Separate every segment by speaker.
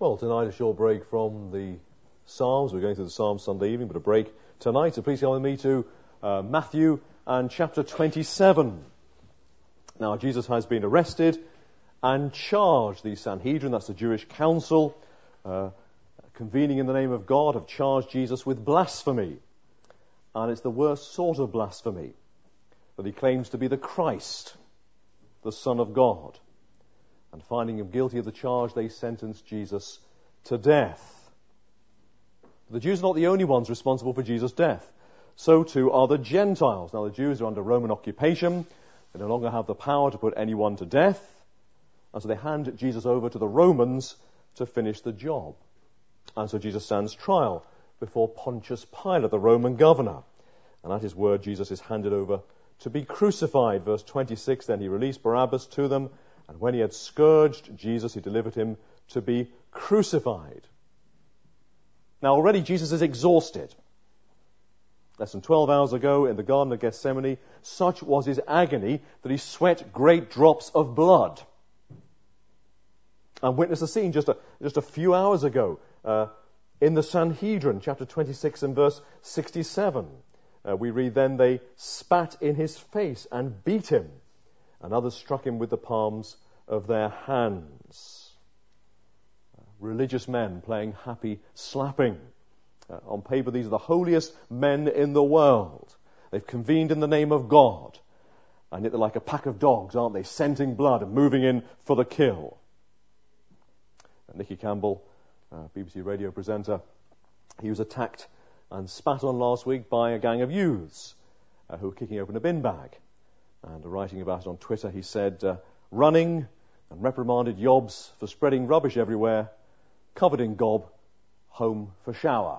Speaker 1: Well, tonight a short break from the Psalms. We're going through the Psalms Sunday evening, but a break tonight. So please come with me to Matthew and chapter 27. Now, Jesus has been arrested and charged. The Sanhedrin, that's the Jewish council, convening in the name of God, have charged Jesus with blasphemy. And it's the worst sort of blasphemy, that he claims to be the Christ, the Son of God. And finding him guilty of the charge, they sentenced Jesus to death. The Jews are not the only ones responsible for Jesus' death. So too are the Gentiles. Now, the Jews are under Roman occupation. They no longer have the power to put anyone to death. And so they hand Jesus over to the Romans to finish the job. And so Jesus stands trial before Pontius Pilate, the Roman governor. And at his word, Jesus is handed over to be crucified. Verse 26, then he released Barabbas to them. And when he had scourged Jesus, he delivered him to be crucified. Now already Jesus is exhausted. Less than 12 hours ago in the Garden of Gethsemane, such was his agony that he sweat great drops of blood. And witness the scene just a few hours ago in the Sanhedrin, chapter 26 and verse 67. We read, then they spat in his face and beat him, and others struck him with the palms of their hands. Religious men playing happy slapping. On paper, these are the holiest men in the world. They've convened in the name of God. And yet they're like a pack of dogs, aren't they? Scenting blood and moving in for the kill. Nicky Campbell, BBC radio presenter, he was attacked and spat on last week by a gang of youths who were kicking open a bin bag. And writing about it on Twitter, he said, running and reprimanded yobs for spreading rubbish everywhere, covered in gob, home for shower.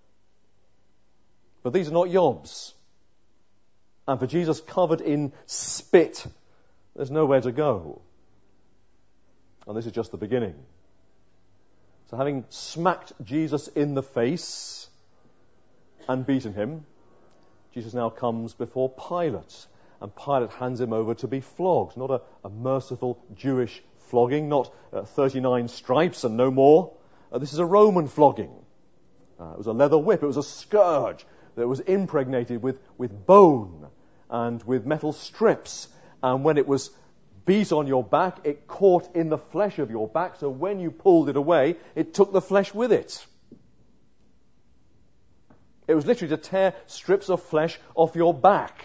Speaker 1: But these are not yobs. And for Jesus covered in spit, there's nowhere to go. And this is just the beginning. So having smacked Jesus in the face and beaten him, Jesus now comes before Pilate. And Pilate hands him over to be flogged. Not a merciful Jewish flogging, not 39 stripes and no more. This is a Roman flogging. It was a leather whip. It was a scourge that was impregnated with bone and with metal strips. And when it was beat on your back, it caught in the flesh of your back. So when you pulled it away, it took the flesh with it. It was literally to tear strips of flesh off your back.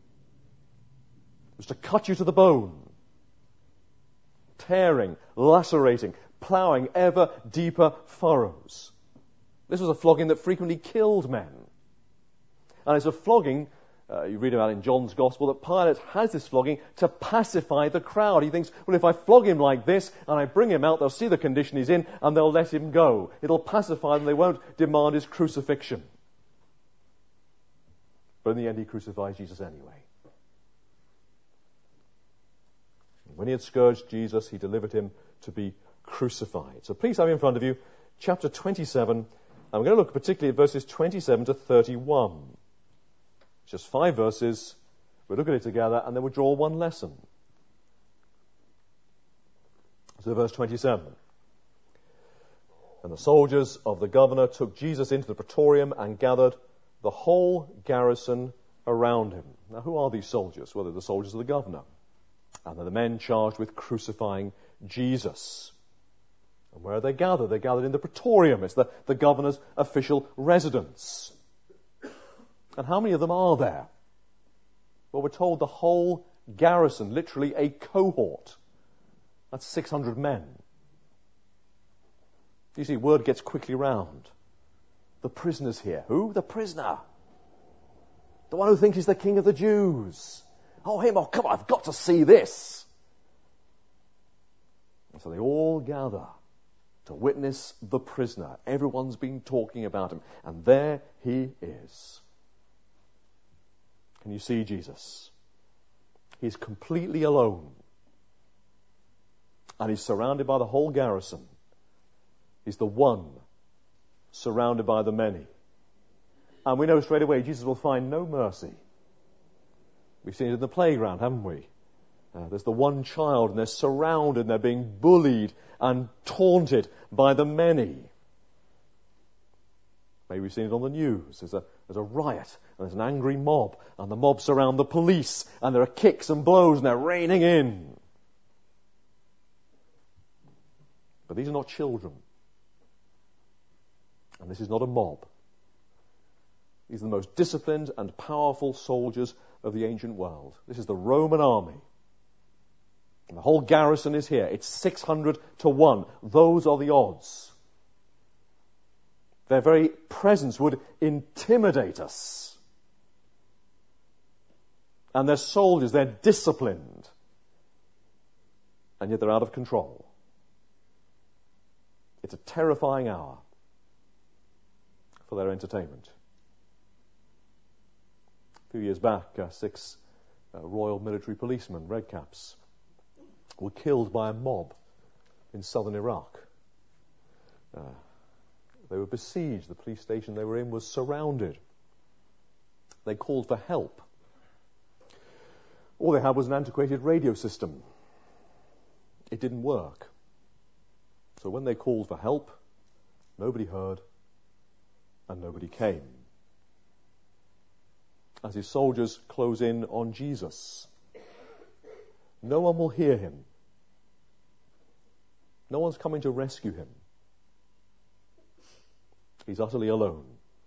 Speaker 1: It was to cut you to the bone. Tearing, lacerating, ploughing ever deeper furrows. This was a flogging that frequently killed men. And it's a flogging, you read about in John's Gospel, that Pilate has this flogging to pacify the crowd. He thinks, well, if I flog him like this and I bring him out, they'll see the condition he's in and they'll let him go. It'll pacify them. They won't demand his crucifixion. But in the end, he crucifies Jesus anyway. When he had scourged Jesus, he delivered him to be crucified. So please have in front of you chapter 27, and we're going to look particularly at verses 27 to 31. It's just 5 verses. We'll look at it together, and then we'll draw one lesson. So verse 27. And the soldiers of the governor took Jesus into the praetorium and gathered the whole garrison around him. Now, who are these soldiers? Well, they're the soldiers of the governor. And they're the men charged with crucifying Jesus. And where are they gathered? They're gathered in the praetorium. It's the governor's official residence. And how many of them are there? Well, we're told the whole garrison, literally a cohort. That's 600 men. You see, word gets quickly round. The prisoner's here. Who? The prisoner. The one who thinks he's the king of the Jews. Oh, him. Oh, come on, I've got to see this. And so they all gather to witness the prisoner. Everyone's been talking about him. And there he is. Can you see Jesus? He's completely alone. And he's surrounded by the whole garrison. He's the one surrounded by the many. And we know straight away Jesus will find no mercy. We've seen it in the playground, haven't we? There's the one child, and they're surrounded, and they're being bullied and taunted by the many. Maybe we've seen it on the news. There's a riot, and there's an angry mob, and the mob surround the police, and there are kicks and blows, and they're raining in. But these are not children. And this is not a mob. These are the most disciplined and powerful soldiers of the ancient world. This is the Roman army. And the whole garrison is here. It's 600 to 1. Those are the odds. Their very presence would intimidate us. And they're soldiers, they're disciplined. And yet they're out of control. It's a terrifying hour for their entertainment. A few years back, 6 Royal Military policemen, redcaps, were killed by a mob in southern Iraq. They were besieged. The police station they were in was surrounded. They called for help. All they had was an antiquated radio system. It didn't work. So when they called for help, nobody heard and nobody came. As his soldiers close in on Jesus, no one will hear him. No one's coming to rescue him. He's utterly alone.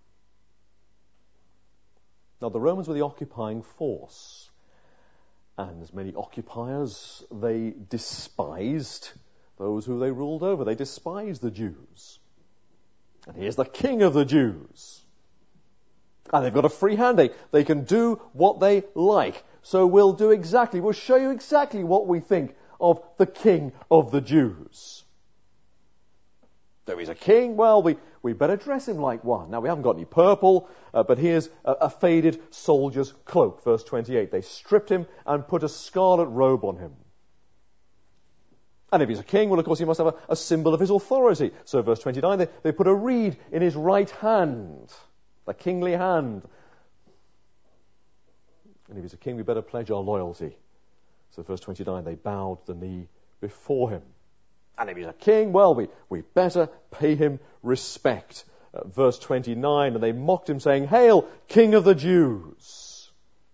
Speaker 1: Now, the Romans were the occupying force. And as many occupiers, they despised those who they ruled over. They despised the Jews. And here's the king of the Jews. And they've got a free hand. They can do what they like. So we'll show you exactly what we think of the king of the Jews. Though he's a king, well, we better dress him like one. Now, we haven't got any purple, but here's a faded soldier's cloak, verse 28. They stripped him and put a scarlet robe on him. And if he's a king, well, of course, he must have a symbol of his authority. So, verse 29, they put a reed in his right hand, the kingly hand. And if he's a king, we better pledge our loyalty. So, verse 29, they bowed the knee before him. And if he's a king, well, we better pay him respect. Verse 29, and they mocked him, saying, "Hail, King of the Jews!"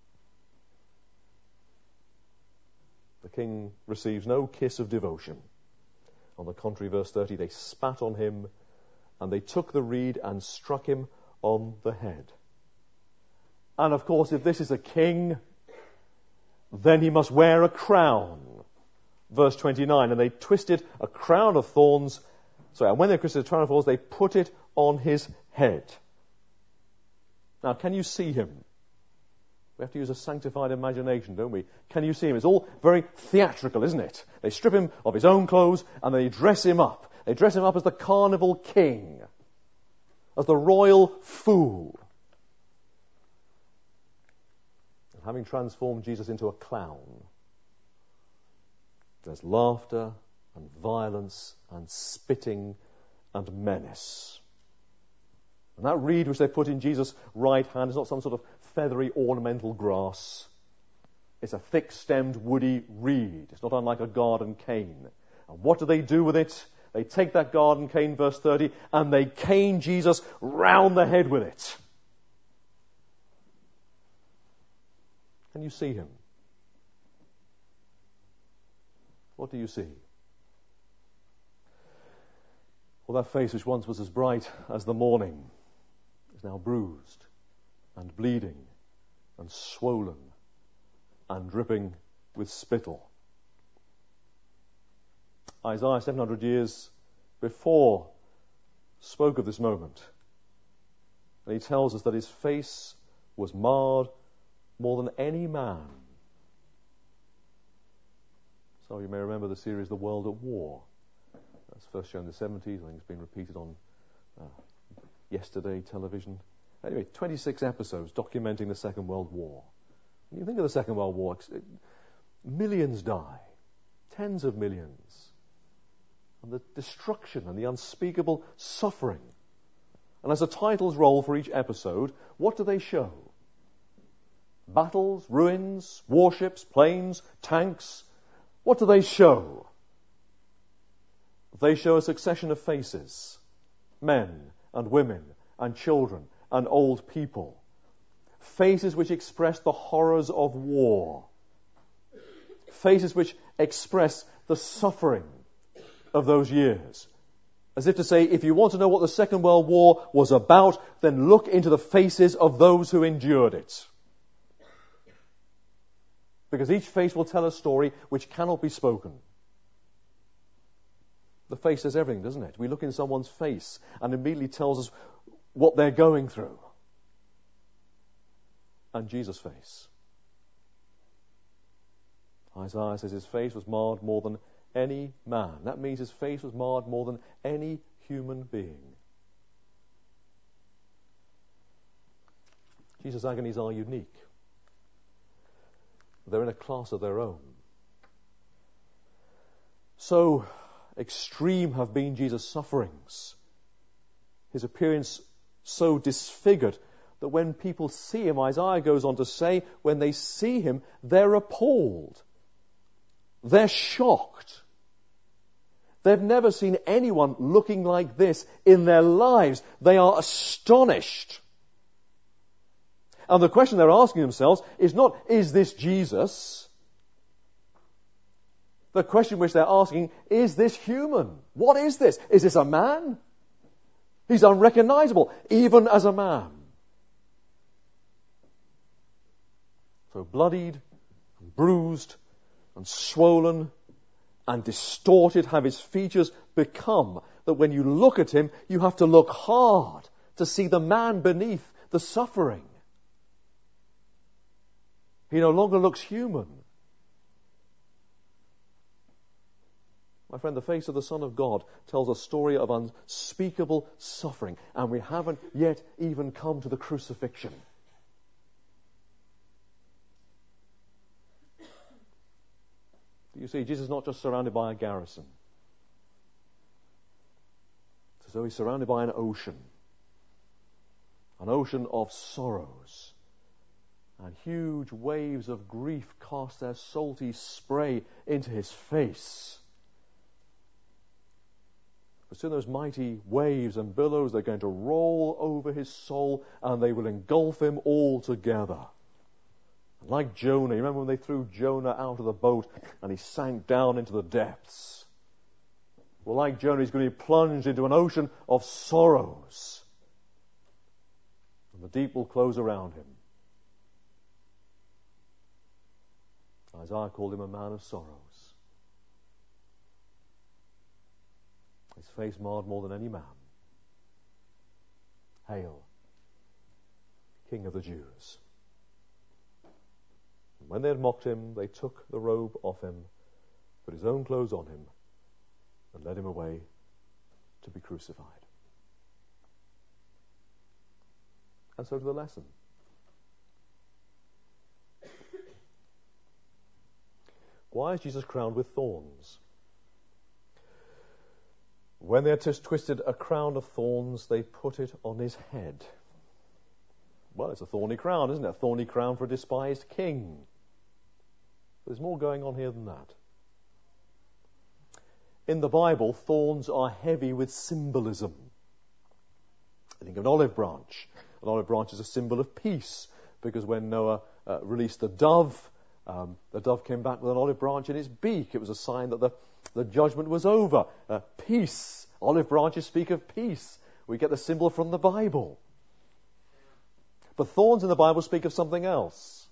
Speaker 1: The king receives no kiss of devotion. On the contrary, verse 30, they spat on him, and they took the reed and struck him on the head. And of course, if this is a king, then he must wear a crown. Verse 29, and they twisted a crown of thorns. And when they twisted a crown of thorns, they put it on his head. Now, can you see him? We have to use a sanctified imagination, don't we? Can you see him? It's all very theatrical, isn't it? They strip him of his own clothes and they dress him up. They dress him up as the carnival king, as the royal fool. And having transformed Jesus into a clown, there's laughter and violence and spitting and menace. And that reed which they put in Jesus' right hand is not some sort of feathery ornamental grass. It's a thick-stemmed woody reed. It's not unlike a garden cane. And what do they do with it? They take that garden cane, verse 30, and they cane Jesus round the head with it. Can you see him? What do you see? Well, that face which once was as bright as the morning is now bruised and bleeding and swollen and dripping with spittle. Isaiah, 700 years before, spoke of this moment. And he tells us that his face was marred more than any man. So you may remember the series The World at War. That's first shown in the 70s. I think it's been repeated on yesterday television. Anyway, 26 episodes documenting the Second World War. When you think of the Second World War, millions die. Tens of millions. And the destruction and the unspeakable suffering. And as the titles roll for each episode, what do they show? Battles, ruins, warships, planes, tanks. What do they show? They show a succession of faces. Men and women and children and old people. Faces which express the horrors of war. Faces which express the suffering of those years. As if to say, if you want to know what the Second World War was about, then look into the faces of those who endured it. Because each face will tell a story which cannot be spoken. The face says everything, doesn't it? We look in someone's face and immediately tells us what they're going through. And Jesus' face. Isaiah says his face was marred more than any man. That means his face was marred more than any human being. Jesus' agonies are unique. They're in a class of their own. So extreme have been Jesus' sufferings. His appearance so disfigured that when people see him, Isaiah goes on to say, when they see him, they're appalled. They're shocked. They've never seen anyone looking like this in their lives. They are astonished. And the question they're asking themselves is not, is this Jesus? The question which they're asking, is this human? What is this? Is this a man? He's unrecognizable, even as a man. So bloodied, and bruised, and swollen, and distorted have his features become, that when you look at him, you have to look hard to see the man beneath the suffering. He no longer looks human. My friend, the face of the Son of God tells a story of unspeakable suffering, and we haven't yet even come to the crucifixion. You see, Jesus is not just surrounded by a garrison. It's as though he's surrounded by an ocean of sorrows. And huge waves of grief cast their salty spray into his face. But soon those mighty waves and billows, they're going to roll over his soul and they will engulf him altogether. Like Jonah, you remember when they threw Jonah out of the boat and he sank down into the depths? Well, like Jonah, he's going to be plunged into an ocean of sorrows. And the deep will close around him. Isaiah called him a man of sorrows. His face marred more than any man. Hail, King of the Jews. And when they had mocked him, they took the robe off him, put his own clothes on him, and led him away to be crucified. And so to the lesson. Why is Jesus crowned with thorns? When they had twisted a crown of thorns, they put it on his head. Well, it's a thorny crown, isn't it? A thorny crown for a despised king. But there's more going on here than that. In the Bible, thorns are heavy with symbolism. I think of an olive branch. An olive branch is a symbol of peace, because when Noah released the dove came back with an olive branch in its beak. It was a sign that the judgment was over. Peace. Olive branches speak of peace. We get the symbol from the Bible. But thorns in the Bible speak of something else.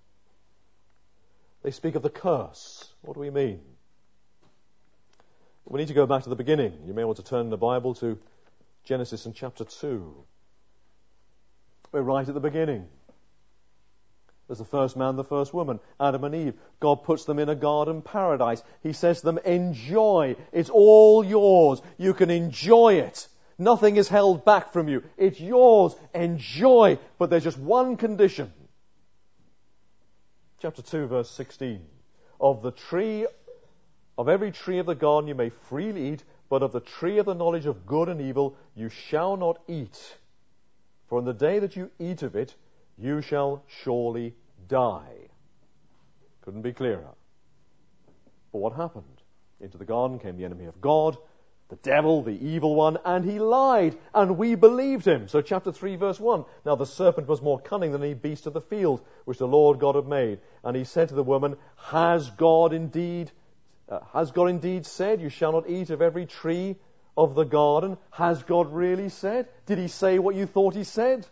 Speaker 1: They speak of the curse. What do we mean? We need to go back to the beginning. You may want to turn in the Bible to Genesis in chapter 2. We're right at the beginning. There's the first man, the first woman, Adam and Eve. God puts them in a garden paradise. He says to them, enjoy. It's all yours. You can enjoy it. Nothing is held back from you. It's yours. Enjoy. But there's just one condition. Chapter 2, verse 16. Of every tree of the garden you may freely eat, but of the tree of the knowledge of good and evil you shall not eat. For in the day that you eat of it, you shall surely die. Couldn't be clearer. But what happened? Into the garden came the enemy of God, the devil, the evil one, and he lied, and we believed him. So chapter 3, verse 1. Now the serpent was more cunning than any beast of the field, which the Lord God had made. And he said to the woman, Has God indeed said, you shall not eat of every tree of the garden? Has God really said? Did he say what you thought he said?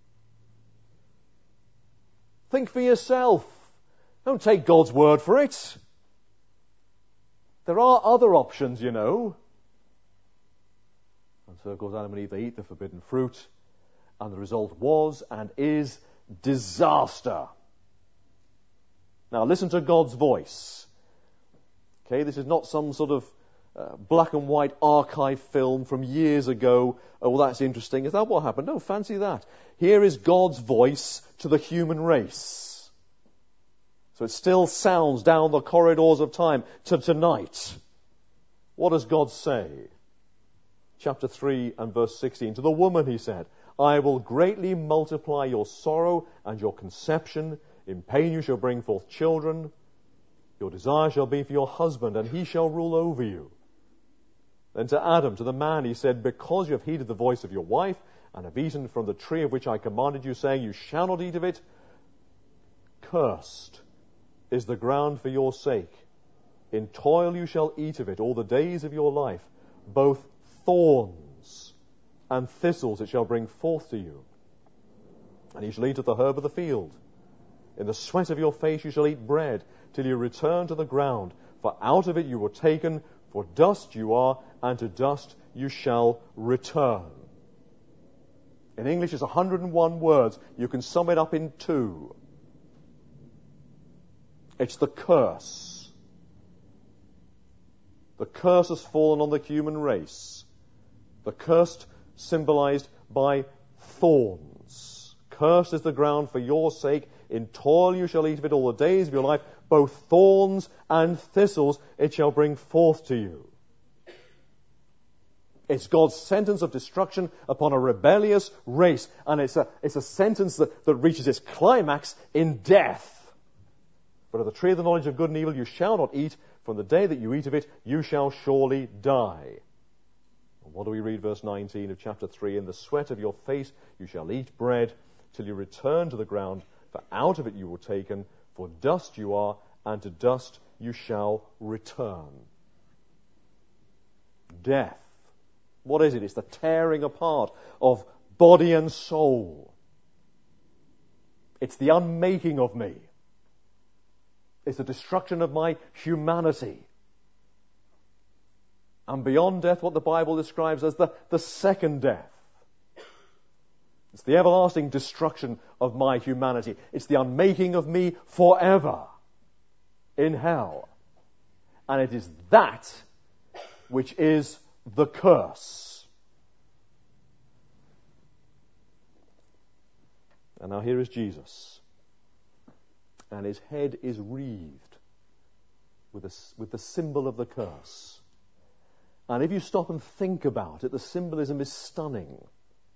Speaker 1: Think for yourself. Don't take God's word for it. There are other options, you know. And so, of course, Adam and Eve, they eat the forbidden fruit, and the result was and is disaster. Now, listen to God's voice. Okay, this is not some sort of black and white archive film from years ago. Oh, well, that's interesting. Is that what happened? No, fancy that. Here is God's voice to the human race. So it still sounds down the corridors of time to tonight. What does God say? Chapter 3 and verse 16. To the woman he said, I will greatly multiply your sorrow and your conception. In pain you shall bring forth children. Your desire shall be for your husband, and he shall rule over you. Then to Adam, to the man, he said, because you have heeded the voice of your wife, and have eaten from the tree of which I commanded you, saying, you shall not eat of it, cursed is the ground for your sake. In toil you shall eat of it all the days of your life. Both thorns and thistles it shall bring forth to you. And you shall eat of the herb of the field. In the sweat of your face you shall eat bread, till you return to the ground. For out of it you were taken, for dust you are, and to dust you shall return. In English it's 101 words. You can sum it up in 2. It's the curse. The curse has fallen on the human race. The cursed symbolized by thorns. Cursed is the ground for your sake. In toil you shall eat of it all the days of your life. Both thorns and thistles it shall bring forth to you. It's God's sentence of destruction upon a rebellious race. And it's a sentence that reaches its climax in death. But of the tree of the knowledge of good and evil you shall not eat. From the day that you eat of it, you shall surely die. And what do we read? Verse 19 of chapter 3. In the sweat of your face you shall eat bread, till you return to the ground. For out of it you were taken. For dust you are, and to dust you shall return. Death. What is it? It's the tearing apart of body and soul. It's the unmaking of me. It's the destruction of my humanity. And beyond death, what the Bible describes as the second death. It's the everlasting destruction of my humanity. It's the unmaking of me forever in hell. And it is that which is the curse. And now here is Jesus. And his head is wreathed with the symbol of the curse. And if you stop and think about it, the symbolism is stunning.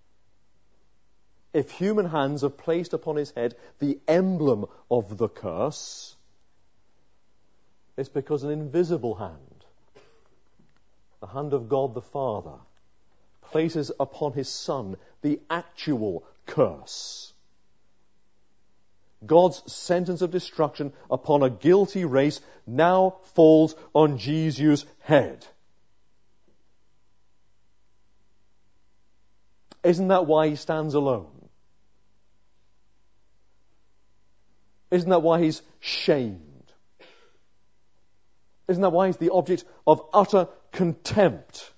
Speaker 1: If human hands have placed upon his head the emblem of the curse, it's because an invisible hand, the hand of God the Father, places upon his Son the actual curse. God's sentence of destruction upon a guilty race now falls on Jesus' head. Isn't that why he stands alone? Isn't that why he's shamed? Isn't that why he's the object of utter contempt?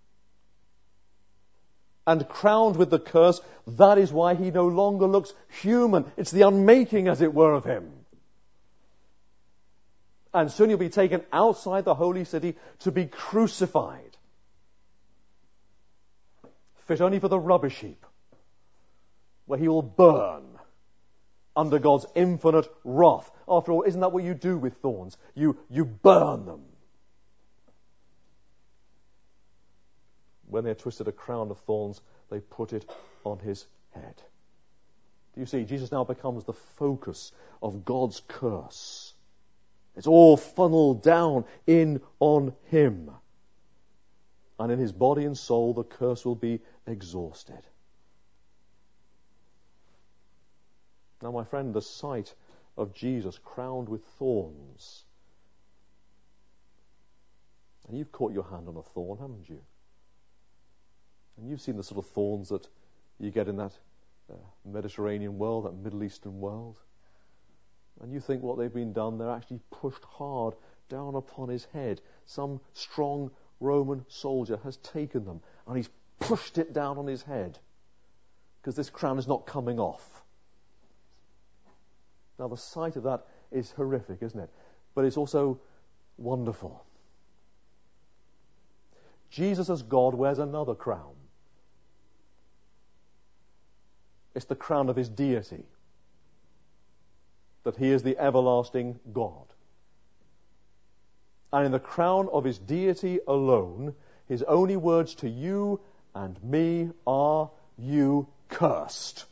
Speaker 1: And crowned with the curse, that is why he no longer looks human. It's the unmaking, as it were, of him. And soon he'll be taken outside the holy city to be crucified. Fit only for the rubbish heap, where he will burn under God's infinite wrath. After all, isn't that what you do with thorns? You burn them. When they had twisted a crown of thorns, they put it on his head. Do you see? Jesus now becomes the focus of God's curse. It's all funneled down in on him. And in his body and soul, the curse will be exhausted. Now, my friend, the sight of Jesus crowned with thorns. And you've caught your hand on a thorn, haven't you? And you've seen the sort of thorns that you get in that Mediterranean world, that Middle Eastern world. And you think what they've been done, they're actually pushed hard down upon his head. Some strong Roman soldier has taken them and he's pushed it down on his head because this crown is not coming off. Now the sight of that is horrific, isn't it? But it's also wonderful. Jesus as God wears another crown. It's the crown of his deity. That he is the everlasting God. And in the crown of his deity alone, his only words to you and me are, "You cursed."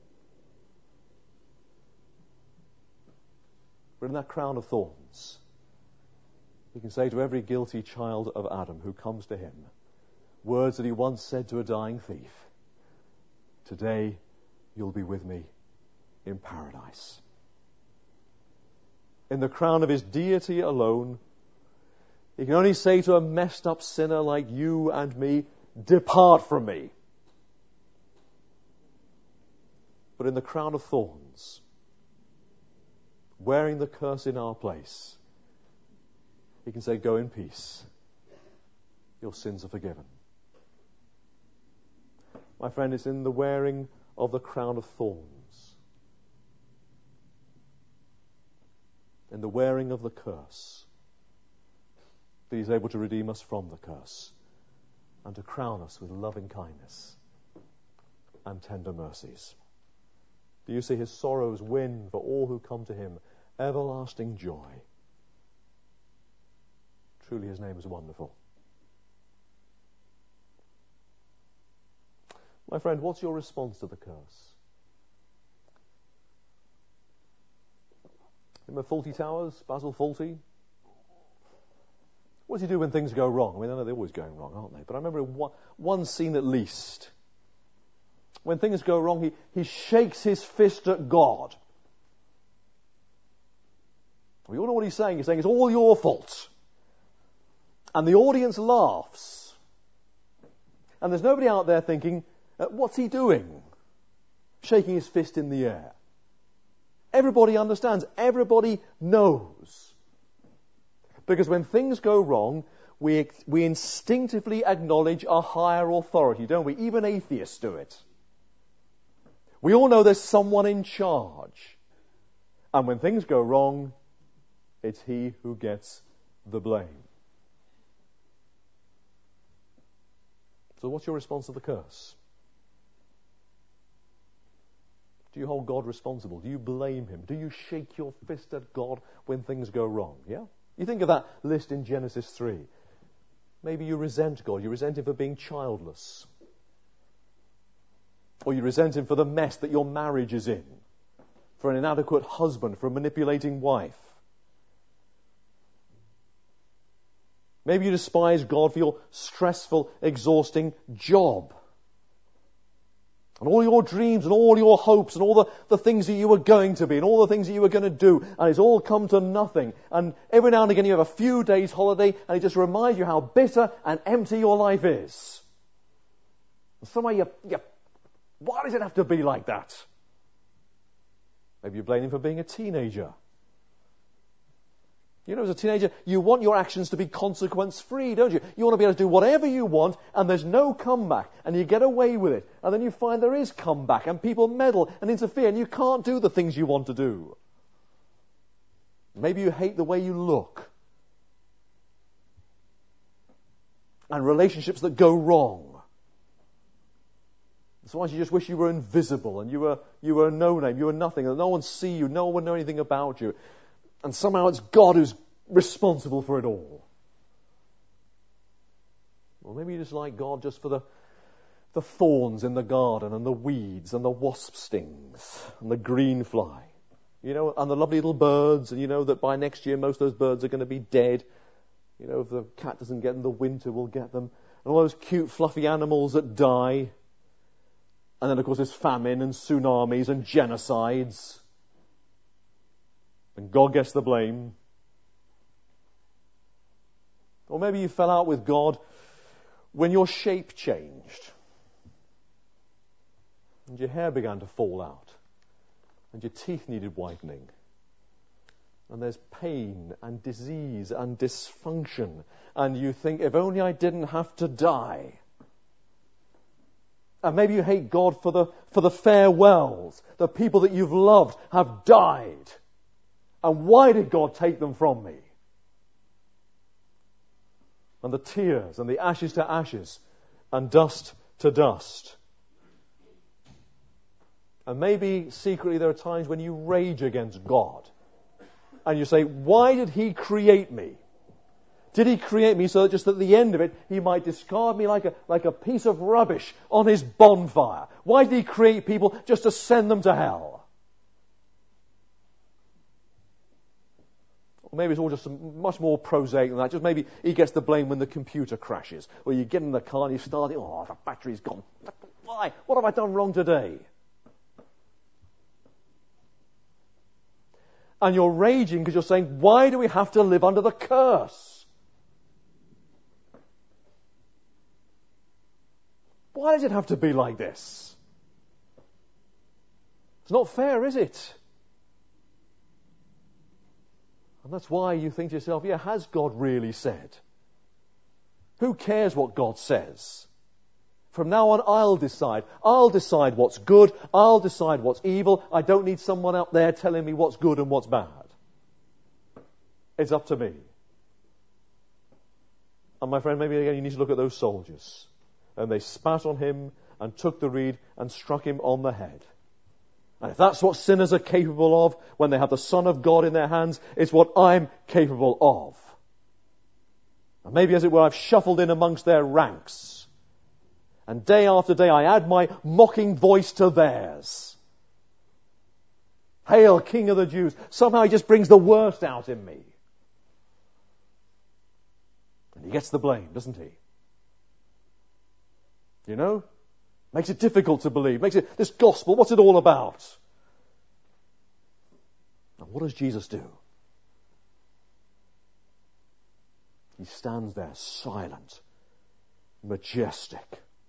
Speaker 1: But in that crown of thorns, he can say to every guilty child of Adam who comes to him, words that he once said to a dying thief, "Today you'll be with me in paradise." In the crown of his deity alone, he can only say to a messed up sinner like you and me, "Depart from me." But in the crown of thorns, wearing the curse in our place, he can say, "Go in peace. Your sins are forgiven." My friend, it's in the wearing of the crown of thorns, in the wearing of the curse, that he's able to redeem us from the curse and to crown us with loving kindness and tender mercies. Do you see his sorrows win for all who come to him everlasting joy? Truly his name is wonderful. My friend, what's your response to the curse? Remember Fawlty Towers, Basil Fawlty? What does he do when things go wrong? I mean, I know they're always going wrong, aren't they? But I remember one scene at least. When things go wrong, he shakes his fist at God. We all know what he's saying. He's saying, "It's all your fault." And the audience laughs. And there's nobody out there thinking, what's he doing? Shaking his fist in the air. Everybody understands. Everybody knows. Because when things go wrong, we instinctively acknowledge a higher authority, don't we? Even atheists do it. We all know there's someone in charge. And when things go wrong, it's he who gets the blame. So what's your response to the curse? Do you hold God responsible? Do you blame him? Do you shake your fist at God when things go wrong? Yeah? You think of that list in Genesis 3. Maybe you resent God. You resent him for being childless. Or you resent him for the mess that your marriage is in. For an inadequate husband, for a manipulating wife. Maybe you despise God for your stressful, exhausting job. And all your dreams and all your hopes and all the things that you were going to be and all the things that you were going to do. And it's all come to nothing. And every now and again you have a few days holiday and it just reminds you how bitter and empty your life is. And somehow why does it have to be like that? Maybe you blame him for being a teenager. You know, as a teenager, you want your actions to be consequence-free, don't you? You want to be able to do whatever you want, and there's no comeback, and you get away with it. And then you find there is comeback, and people meddle and interfere, and you can't do the things you want to do. Maybe you hate the way you look. And relationships that go wrong. Sometimes you just wish you were invisible, and you were a no-name, you were nothing, and no one see you, no one know anything about you. And somehow it's God who's responsible for it all. Or maybe you just like God just for the the thorns in the garden and the weeds and the wasp stings and the green fly. And the lovely little birds, and that by next year most of those birds are going to be dead. If the cat doesn't get them, the winter will get them. And all those cute, fluffy animals that die. And then, of course, there's famine and tsunamis and genocides. And God gets the blame. Or maybe you fell out with God when your shape changed. And your hair began to fall out. And your teeth needed whitening. And there's pain and disease and dysfunction. And you think, if only I didn't have to die. And maybe you hate God for the farewells. The people that you've loved have died. And why did God take them from me? And the tears and the ashes to ashes and dust to dust. And maybe secretly there are times when you rage against God. And you say, why did He create me? Did He create me so that just at the end of it, He might discard me like a piece of rubbish on His bonfire? Why did He create people just to send them to hell? Or maybe it's all just much more prosaic than that. Just maybe He gets the blame when the computer crashes. Or you get in the car and you start it, the battery's gone. Why? What have I done wrong today? And you're raging because you're saying, why do we have to live under the curse? Why does it have to be like this? It's not fair, is it? And that's why you think to yourself, has God really said? Who cares what God says? From now on, I'll decide. I'll decide what's good. I'll decide what's evil. I don't need someone out there telling me what's good and what's bad. It's up to me. And my friend, maybe again you need to look at those soldiers. And they spat on him and took the reed and struck him on the head. And if that's what sinners are capable of when they have the Son of God in their hands, it's what I'm capable of. And maybe, as it were, I've shuffled in amongst their ranks. And day after day I add my mocking voice to theirs. Hail, King of the Jews. Somehow He just brings the worst out in me. And He gets the blame, doesn't He? Makes it difficult to believe. Makes it, this gospel, what's it all about? And what does Jesus do? He stands there silent, majestic.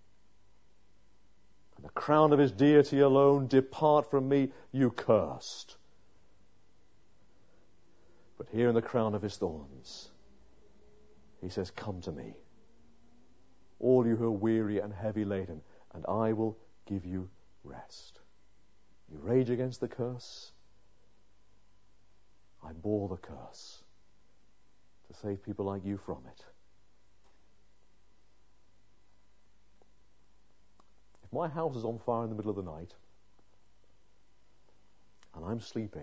Speaker 1: And the crown of His deity alone, depart from me, you cursed. But here in the crown of His thorns, He says, come to me, all you who are weary and heavy laden, and I will give you rest. You rage against the curse. I bore the curse to save people like you from it. If my house is on fire in the middle of the night and I'm sleeping,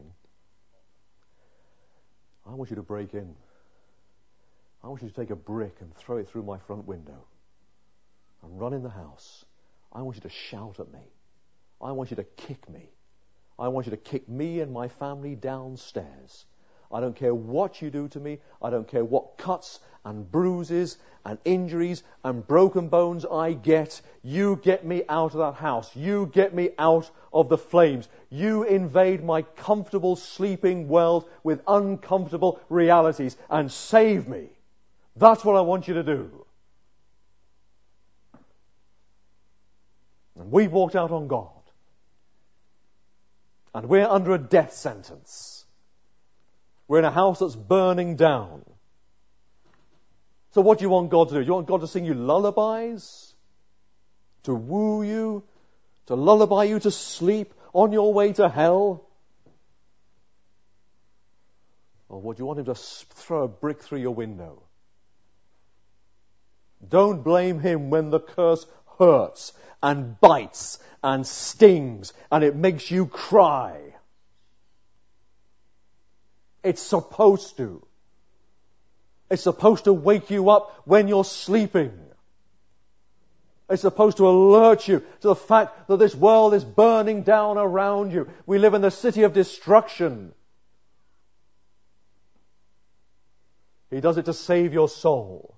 Speaker 1: I want you to break in. I want you to take a brick and throw it through my front window and run in the house. I want you to shout at me. I want you to kick me. I want you to kick me and my family downstairs. I don't care what you do to me. I don't care what cuts and bruises and injuries and broken bones I get. You get me out of that house. You get me out of the flames. You invade my comfortable sleeping world with uncomfortable realities and save me. That's what I want you to do. And we walked out on God. And we're under a death sentence. We're in a house that's burning down. So what do you want God to do? Do you want God to sing you lullabies? To woo you? To lullaby you to sleep on your way to hell? Or would you want Him to throw a brick through your window? Don't blame Him when the curse hurts and bites and stings and it makes you cry. It's supposed to. It's supposed to wake you up when you're sleeping. It's supposed to alert you to the fact that this world is burning down around you. We live in the city of destruction. He does it to save your soul,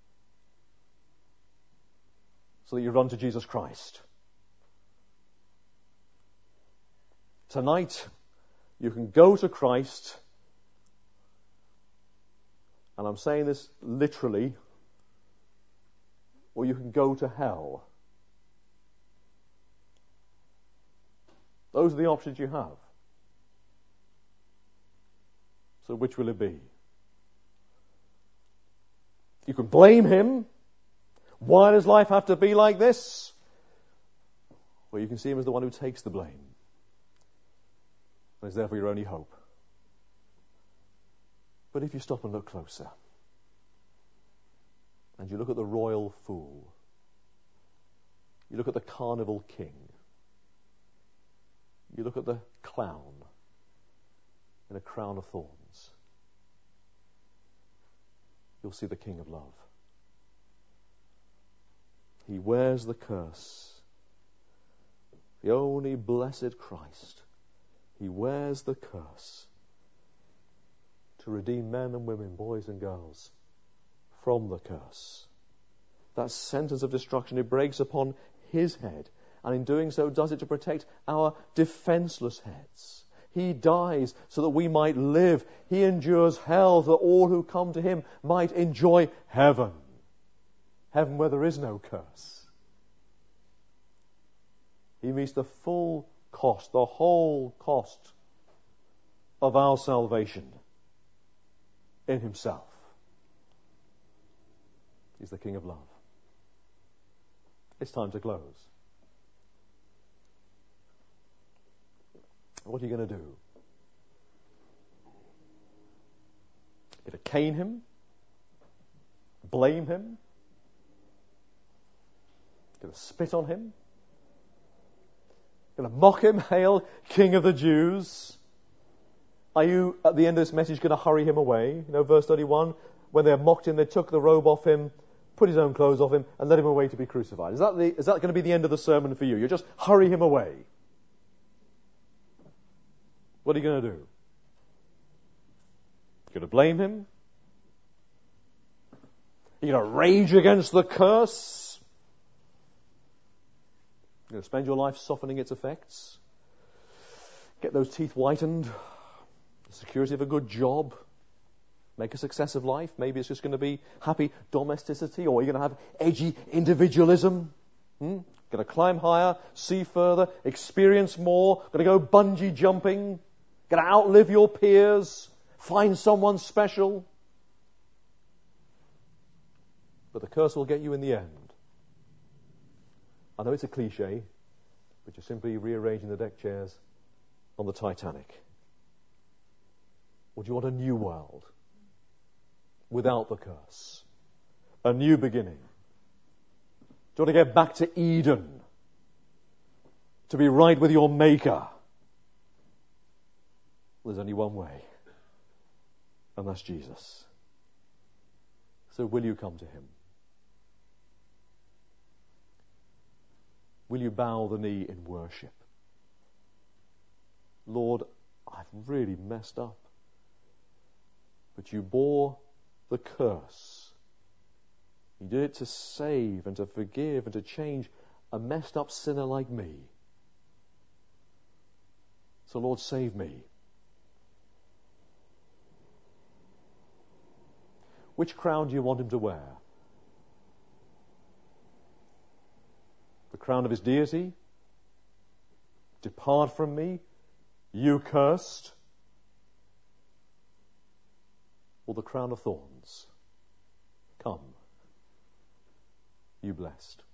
Speaker 1: so that you run to Jesus Christ. Tonight, you can go to Christ, and I'm saying this literally, or you can go to hell. Those are the options you have. So which will it be? You can blame him. Why does life have to be like this? Or you can see him as the one who takes the blame and is therefore your only hope. But if you stop and look closer, and you look at the royal fool, you look at the carnival king, you look at the clown in a crown of thorns, you'll see the King of Love. He wears the curse. The only blessed Christ. He wears the curse to redeem men and women, boys and girls, from the curse. That sentence of destruction, it breaks upon his head, and in doing so does it to protect our defenseless heads. He dies so that we might live. He endures hell so that all who come to him might enjoy heaven. Heaven where there is no curse. He meets the full cost, the whole cost of our salvation in himself. He's the King of Love. It's time to close. What are you going to do? You're going to cane him? Blame him? You're going to spit on him? You're going to mock him? Hail, King of the Jews? Are you, at the end of this message, going to hurry him away? You know, verse 31, when they mocked him, they took the robe off him, put his own clothes off him, and led him away to be crucified. Is that going to be the end of the sermon for you? You just hurry him away. What are you going to do? You're going to blame him? You're going to rage against the curse? You're going to spend your life softening its effects? Get those teeth whitened? The security of a good job? Make a success of life? Maybe it's just going to be happy domesticity, or you're going to have edgy individualism? Going to climb higher, see further, experience more, going to go bungee jumping, going to outlive your peers, find someone special. But the curse will get you in the end. I know it's a cliche, but you're simply rearranging the deck chairs on the Titanic. Or do you want a new world without the curse? A new beginning? Do you want to get back to Eden? To be right with your Maker? There's only one way, and that's Jesus. So will you come to him? Will you bow the knee in worship? Lord, I've really messed up. But you bore the curse. You did it to save and to forgive and to change a messed up sinner like me. So Lord, save me. Which crown do you want him to wear? The crown of his deity? Depart from me, you cursed? Or the crown of thorns? Come, you blessed.